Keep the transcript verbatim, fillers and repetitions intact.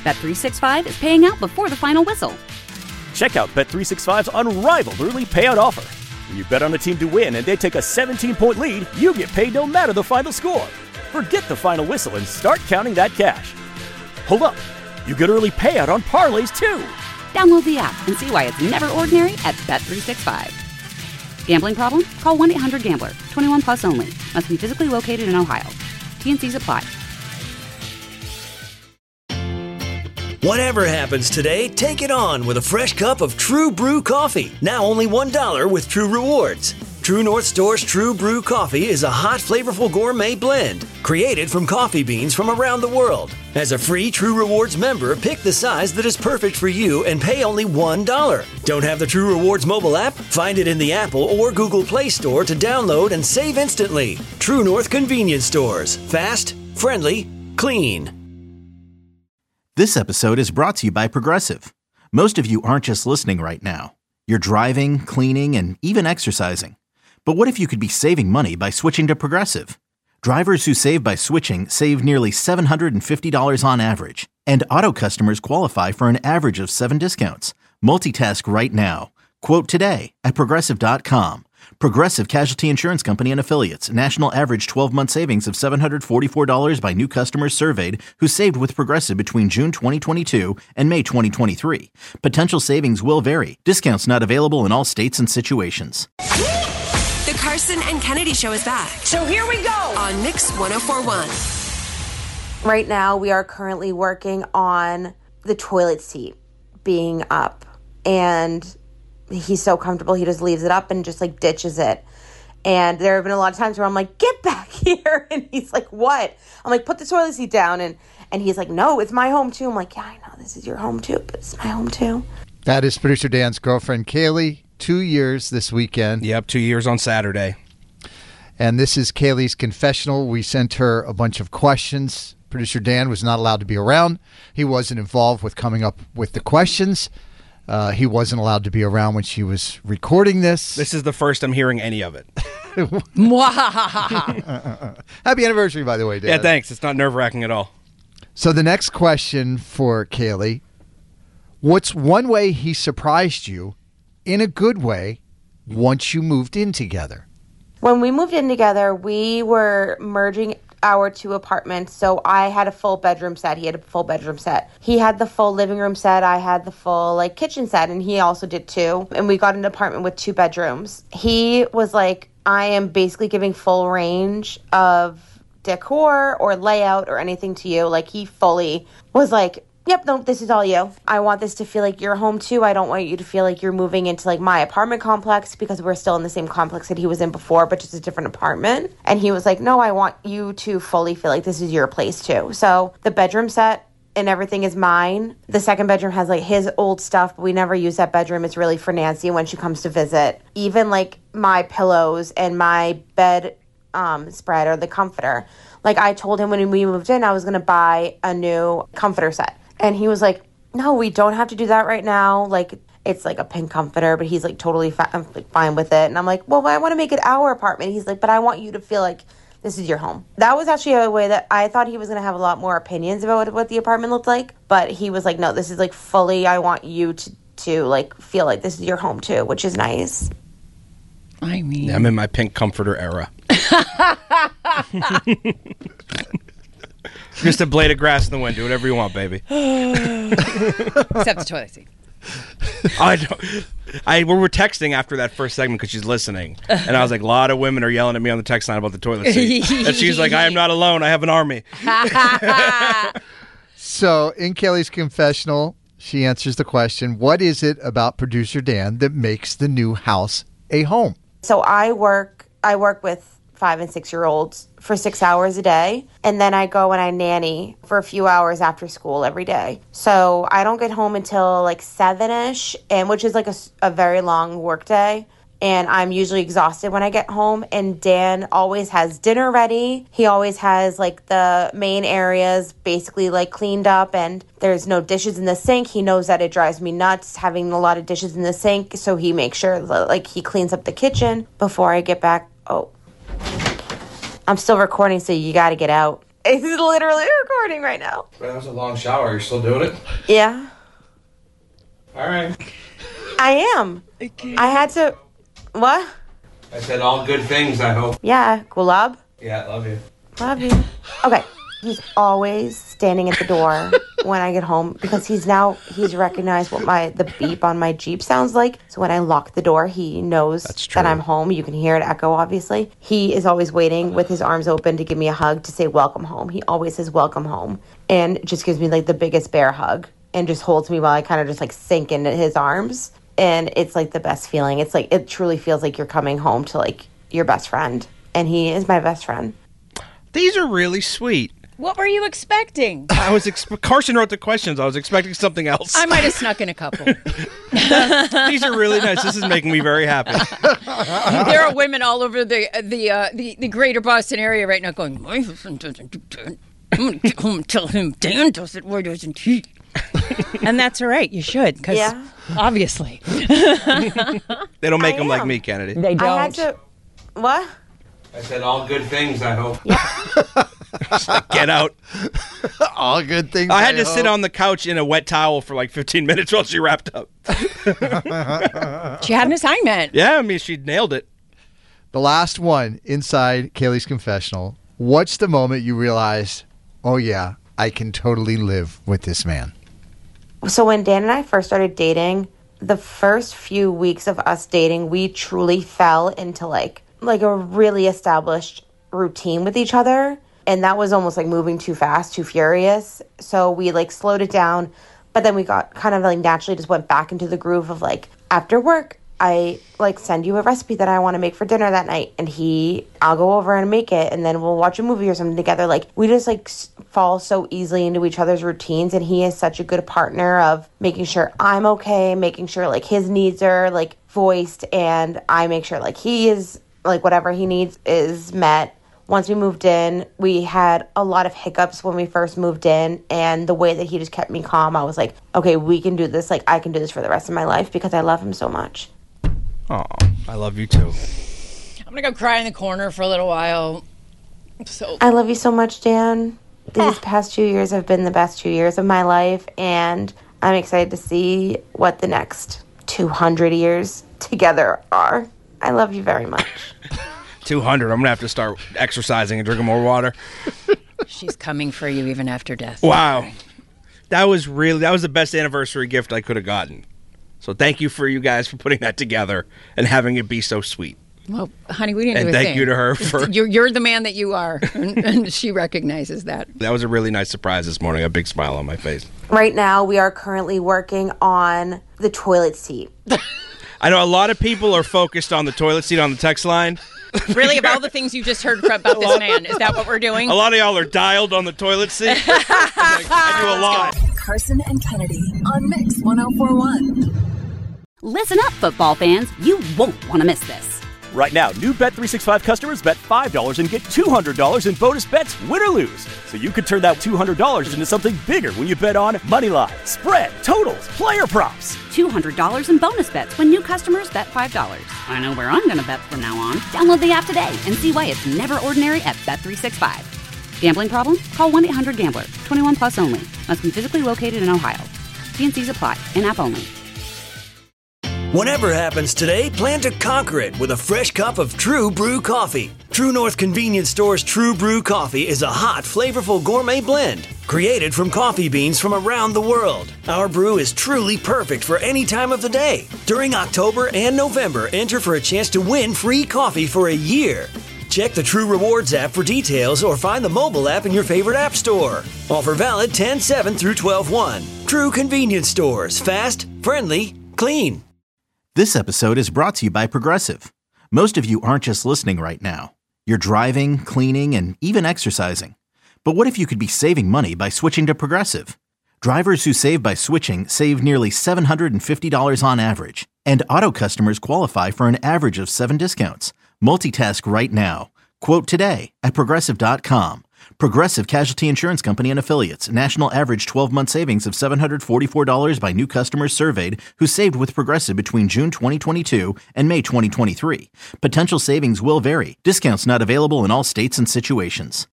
Bet three sixty-five is paying out before the final whistle. Check out Bet three sixty-five's unrivaled early payout offer. When you bet on a team to win and they take a seventeen-point lead, you get paid no matter the final score. Forget the final whistle and start counting that cash. Hold up. You get early payout on parlays, too. Download the app and see why it's never ordinary at Bet three sixty-five. Gambling problem? Call one eight hundred gambler. twenty-one plus only. Must be physically located in Ohio. T N Cs apply. Whatever happens today, take it on with a fresh cup of True Brew coffee. Now only one dollar with True Rewards. True North Store's True Brew coffee is a hot, flavorful gourmet blend created from coffee beans from around the world. As a free True Rewards member, pick the size that is perfect for you and pay only one dollar. Don't have the True Rewards mobile app? Find it in the Apple or Google Play Store to download and save instantly. True North Convenience Stores. Fast, friendly, clean. This episode is brought to you by Progressive. Most of you aren't just listening right now. You're driving, cleaning, and even exercising. But what if you could be saving money by switching to Progressive? Drivers who save by switching save nearly seven hundred fifty dollars on average. And auto customers qualify for an average of seven discounts. Multitask right now. Quote today at Progressive dot com. Progressive Casualty Insurance Company and Affiliates. National average twelve-month savings of seven hundred forty-four dollars by new customers surveyed who saved with Progressive between June twenty twenty-two and May twenty twenty-three. Potential savings will vary. Discounts not available in all states and situations. The Carson and Kennedy Show is back. So here we go. On Mix one oh four point one. Right now, we are currently working on the toilet seat being up. And he's so comfortable, he just leaves it up and just like ditches it. And there have been a lot of times where I'm like, get back here. And he's like, what? I'm like, put the toilet seat down. And, and he's like, no, it's my home too. I'm like, yeah, I know this is your home too, but it's my home too. That is producer Dan's girlfriend, Kaylee. Two years this weekend. Yep, two years on Saturday. And this is Kaylee's confessional. We sent her a bunch of questions. Producer Dan was not allowed to be around. He wasn't involved with coming up with the questions. Uh, he wasn't allowed to be around when she was recording this. This is the first I'm hearing any of it. Happy anniversary, by the way, Dan. Yeah, thanks. It's not nerve-wracking at all. So the next question for Kaylee, what's one way he surprised you in a good way once you moved in together? When we moved in together, we were merging our two apartments. So I had a full bedroom set. He had a full bedroom set. He had the full living room set. I had the full like kitchen set, and he also did too. And we got an apartment with two bedrooms. He was like, I am basically giving full range of decor or layout or anything to you. Like he fully was like, yep, no, this is all you. I want this to feel like your home too. I don't want you to feel like you're moving into like my apartment complex, because we're still in the same complex that he was in before, but just a different apartment. And he was like, no, I want you to fully feel like this is your place too. So the bedroom set and everything is mine. The second bedroom has like his old stuff, but we never use that bedroom. It's really for Nancy when she comes to visit. Even like my pillows and my bed um, spread or the comforter. Like I told him when we moved in, I was going to buy a new comforter set. And he was like, no, we don't have to do that right now. Like, it's like a pink comforter, but he's like totally fi- like, fine with it. And I'm like, well, I want to make it our apartment. He's like, but I want you to feel like this is your home. That was actually a way that I thought he was going to have a lot more opinions about what, what the apartment looked like. But he was like, no, this is like fully, I want you to, to like feel like this is your home too, which is nice. I mean, I'm in my pink comforter era. Just a blade of grass in the wind. Do whatever you want, baby. except the toilet seat. I don't. I we were texting after that first segment because she's listening, and I was like, a lot of women are yelling at me on the text line about the toilet seat, and she's like, I am not alone. I have an army. So in Kaylee's confessional, she answers the question, what is it about producer Dan that makes the new house a home? So I work, I work with five and six year olds for six hours a day. And then I go and I nanny for a few hours after school every day. So I don't get home until like seven-ish, and which is like a, a very long work day. And I'm usually exhausted when I get home. And Dan always has dinner ready. He always has like the main areas basically like cleaned up, and there's no dishes in the sink. He knows that it drives me nuts having a lot of dishes in the sink. So he makes sure that, like, he cleans up the kitchen before I get back. Oh, I'm still recording, so you got to get out. He's literally recording right now. That was a long shower. You're still doing it? Yeah. All right. I am. I had to... What? I said all good things, I hope. Yeah, Gulab. Yeah, I love you. Love you. Okay. He's always standing at the door when I get home because he's now, he's recognized what my, the beep on my Jeep sounds like. So when I lock the door, he knows that I'm home. You can hear it echo, obviously. He is always waiting with his arms open to give me a hug to say welcome home. He always says welcome home and just gives me like the biggest bear hug and just holds me while I kind of just like sink into his arms. And it's like the best feeling. It's like, it truly feels like you're coming home to like your best friend. And he is my best friend. These are really sweet. What were you expecting? I was exp- Carson wrote the questions. I was expecting something else. I might have snuck in a couple. These are really nice. This is making me very happy. There are women all over the the uh, the, the greater Boston area right now going, my husband doesn't do that. I'm going to get home and tell him Dan does it. Why doesn't he? And that's all right. You should, because yeah. obviously. They don't make I them am. like me, Kennedy. They don't. I had to... What? I said all good things, I hope. Get out. All good things. I had I to hope. sit on the couch in a wet towel for like fifteen minutes while she wrapped up. She had an assignment. Yeah, I mean, she nailed it. The last one inside Kaylee's confessional. What's the moment you realized, oh yeah, I can totally live with this man? So when Dan and I first started dating, the first few weeks of us dating, we truly fell into like like a really established routine with each other. And that was almost like moving too fast, too furious. So we like slowed it down. But then we got kind of like naturally just went back into the groove of like after work, I like send you a recipe that I want to make for dinner that night. And he, I'll go over and make it. And then we'll watch a movie or something together. Like we just like s- fall so easily into each other's routines. And he is such a good partner of making sure I'm okay, making sure like his needs are like voiced. And I make sure like he is like whatever he needs is met. Once we moved in, we had a lot of hiccups when we first moved in, and the way that he just kept me calm, I was like, okay, we can do this. Like, I can do this for the rest of my life because I love him so much. Oh, I love you too. I'm going to go cry in the corner for a little while. So I love you so much, Dan. These past two years have been the best two years of my life, and I'm excited to see what the next two hundred years together are. I love you very much. two hundred. I'm going to have to start exercising and drinking more water. She's coming for you even after death. Wow. That was really, that was the best anniversary gift I could have gotten. So thank you for you guys for putting that together and having it be so sweet. Well, honey, we didn't And do a thank thing. you to her for- You're, you're the man that you are, and, and she recognizes that. That was a really nice surprise this morning. A big smile on my face. Right now, we are currently working on the toilet seat. I know a lot of people are focused on the toilet seat on the text line. Really, of all the things you just heard about this man, is that what we're doing? A lot of y'all are dialed on the toilet seat. Like, I do a lot. Carson and Kennedy on Mix ten forty-one. Listen up, football fans. You won't want to miss this. Right now, new Bet three sixty-five customers bet five dollars and get two hundred dollars in bonus bets, win or lose. So you could turn that two hundred dollars into something bigger when you bet on money line, spread, totals, player props. two hundred dollars in bonus bets when new customers bet five dollars. I know where I'm going to bet from now on. Download the app today and see why it's never ordinary at Bet three sixty-five. Gambling problem? Call one eight hundred gambler. twenty-one plus only. Must be physically located in Ohio. T N Cs apply. In-app only. Whatever happens today, plan to conquer it with a fresh cup of True Brew coffee. True North Convenience Store's True Brew coffee is a hot, flavorful gourmet blend created from coffee beans from around the world. Our brew is truly perfect for any time of the day. During October and November, enter for a chance to win free coffee for a year. Check the True Rewards app for details or find the mobile app in your favorite app store. Offer valid ten seven through twelve one. True Convenience Stores. Fast, friendly, clean. This episode is brought to you by Progressive. Most of you aren't just listening right now. You're driving, cleaning, and even exercising. But what if you could be saving money by switching to Progressive? Drivers who save by switching save nearly seven hundred fifty dollars on average. And auto customers qualify for an average of seven discounts. Multitask right now. Quote today at Progressive dot com. Progressive Casualty Insurance Company and Affiliates. National average twelve-month savings of seven hundred forty-four dollars by new customers surveyed who saved with Progressive between June twenty twenty-two and May twenty twenty-three. Potential savings will vary. Discounts not available in all states and situations.